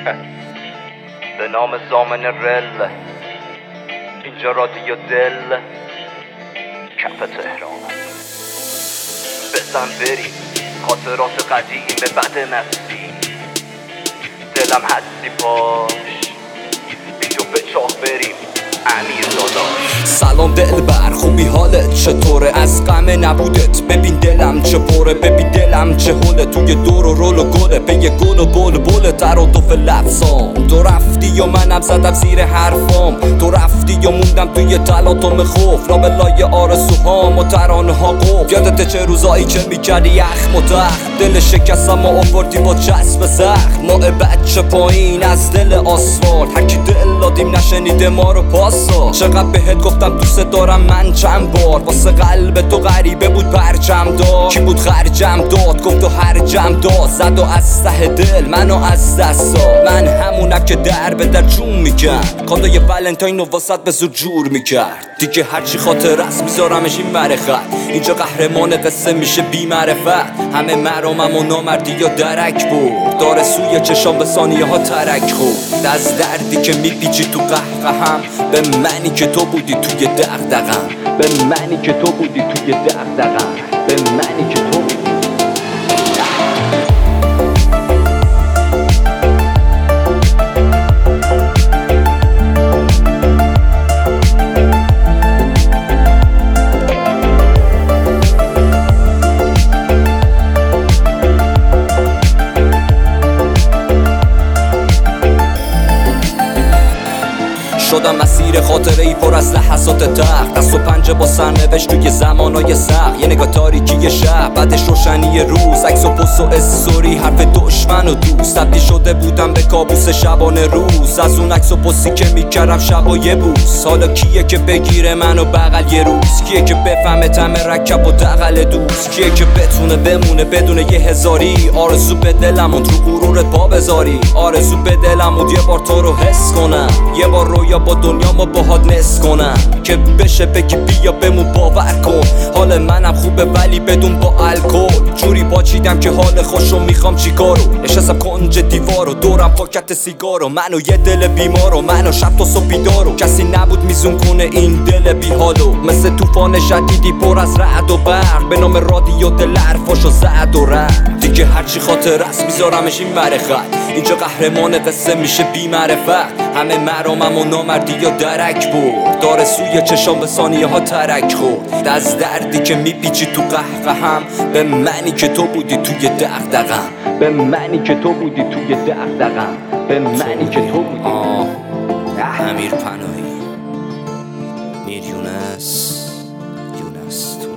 به نام زامن رل، اینجا رادیو دل کف تهران. بزن بریم خاطرات قدیم بد مستی، دلم هستی پاش بیجو به چاه بریم امیر داداش. سلام دلبر، خوبی حالت چطوره؟ از غم نبودت ببین دلم چه پره، ببین دلم چه حله. توی دور و رول و گله به یه گل و بل ترادف لفظام. تو رفتی یا منم زدم زیر حرفام، تو رفتی یا موندم توی تلاطم خوف. لابلای آرزوهام و ترانه ها قفل. یادت چه روزایی که میکردی یخم و تخت، دل شکستم و آوردی با چسب سخت. ما بچه پایین از دل آسفالت، هرکی دل دادیم نشنیده ما رو پاسا. چقدر بهت گفتم دوست دارم من چند بار، واسه قلب تو غریبه بود پرچم دار. کی بود خرجم داد گفت و هرجم داد، زد و از ته دل منو از دست داد. من همونم که در به در جون میکرد، کادوی ولنتاین و واسط به زور جور میکرد. دیگه هرچی خاطر است میذارمش این مرخط، اینجا قهرمان قصه میشه بی معرفت. همه مرامم و نامردی یا درک بود، داره سوی چشام به ثانیه ها ترک خورد. از دردی که میپیچی تو قهقهم، به منی که تو بودی توی دغدغم، به منی که تو بودی توی دغدغم، به منی که تو بودی. شدم مسیر خاطره ای پر از لحظات تخت، دست و پنجه با سرنوشت توی زمانای سخت. یه نگاه تاریکی شب بعدش روشنی روز، عکس و پست و استوری حرف دشمن و دوست. تبدیل شده بودم به کابوس شبانه روز، از اون عکس و پستی که میکردم شبای بوس. حالا کیه که بگیره منو بغل یه روز؟ کیه که بفهمه طعم رکب و دغل دوست؟ کیه که بتونه بمونه بدون یه هزاری؟ آرزو به دلم رو غرورت پا بذاری، آرزو به دلم یه بار تو رو حس کنم، یه بار رویا با دنیامو باهات نس کنم، که بشه بگی بیا بمون باور کن. حال منم خوبه ولی بدون با الکل، جوری باچیدم که حال خوشو میخوام چیکارو. نشستم کنج دیوارو دورم پاکت سیگارو، منو یه دل بیمارو، منو شب تا صبح بیدارو. کسی نبود میزون کنه این دل بیحالو، مثل طوفان شدیدی پر از رعد و برق، به نام رادیو دل حرفاشو زد و رفت. دیگه هرچی خاطر است میذارمش این مرخط، اینجا قهرمان قصه میشه بی معرفت. همه مرامم و نامردی یا درک برد، داره سوی چشام به ثانیه ها ترک خورد. از دردی که میپیچی تو قهقهم، به منی که تو بودی توی دغدغم، به منی که تو بودی توی دغدغم، به منی که تو بودی. امیر پناهی، میر یونس تو